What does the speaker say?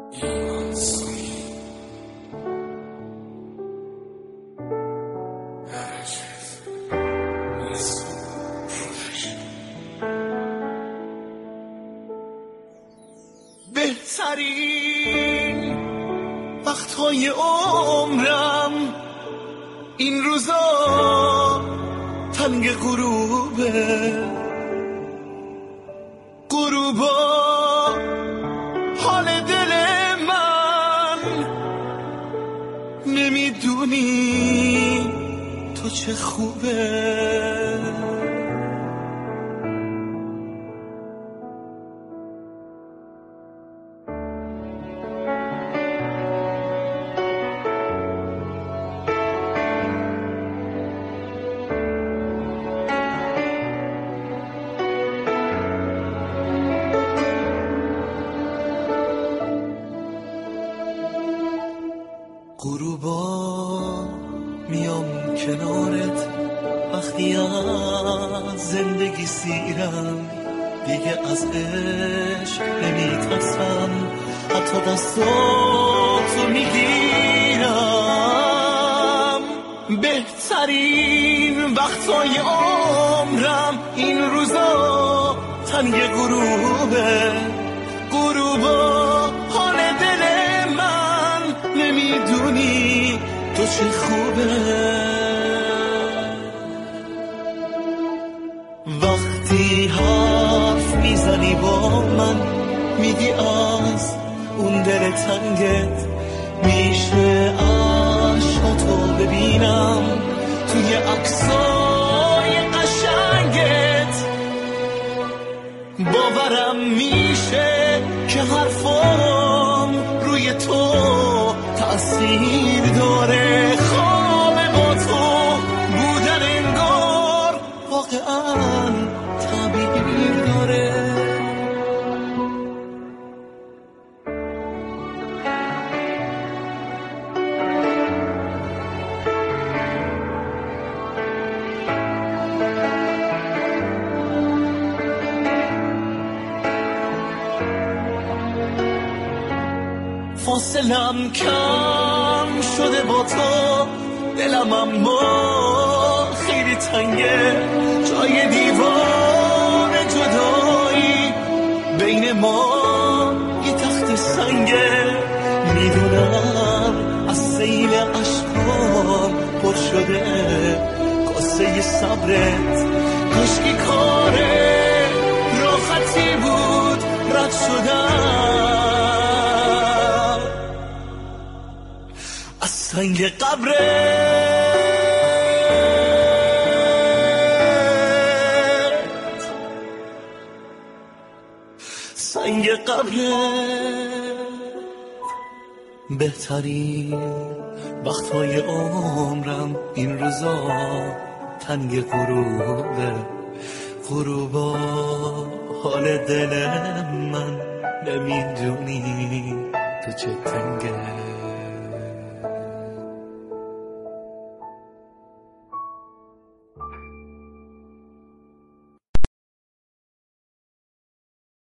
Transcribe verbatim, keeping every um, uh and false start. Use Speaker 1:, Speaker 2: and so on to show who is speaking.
Speaker 1: بهترین وقتهای عمرم این روزا تنگ غروبه، غروبا حال دل من نمیدونی تو چه خوبه. غروبا میام کنارت وقتی از زندگی سیرم، دیگه از عشق نمیترسم، حتی دستاتو میگیرم. بهترین وقتای عمرم این روزا تنگ غروبه، غروبا حال دل من نمیدونی تو چه خوبه. وقتی حرف میزنی با من میگی از اون دل تنگت میشه عشقاتو ببینم توی عکسای قشنگت، باورم میشه که حرفام روی تو تأثیر داره. خواب با تو بودن انگار واقعا تعبیر داره. فاصلم کم شده با تو، دلم اما خیلی تنگه، جای دیوار جدایی بین ما یه تخت سنگه. میدونم از سیل عشقام پر شده قصه صبرت، کاشکی کاره راحتی بود رد شدم از سنگ قبرت، سنگ قبرت. بهترین وقتهای عمرم این روزا تنگ غروبه، غروبا حال دل من نمیدونی تو چه تنگه.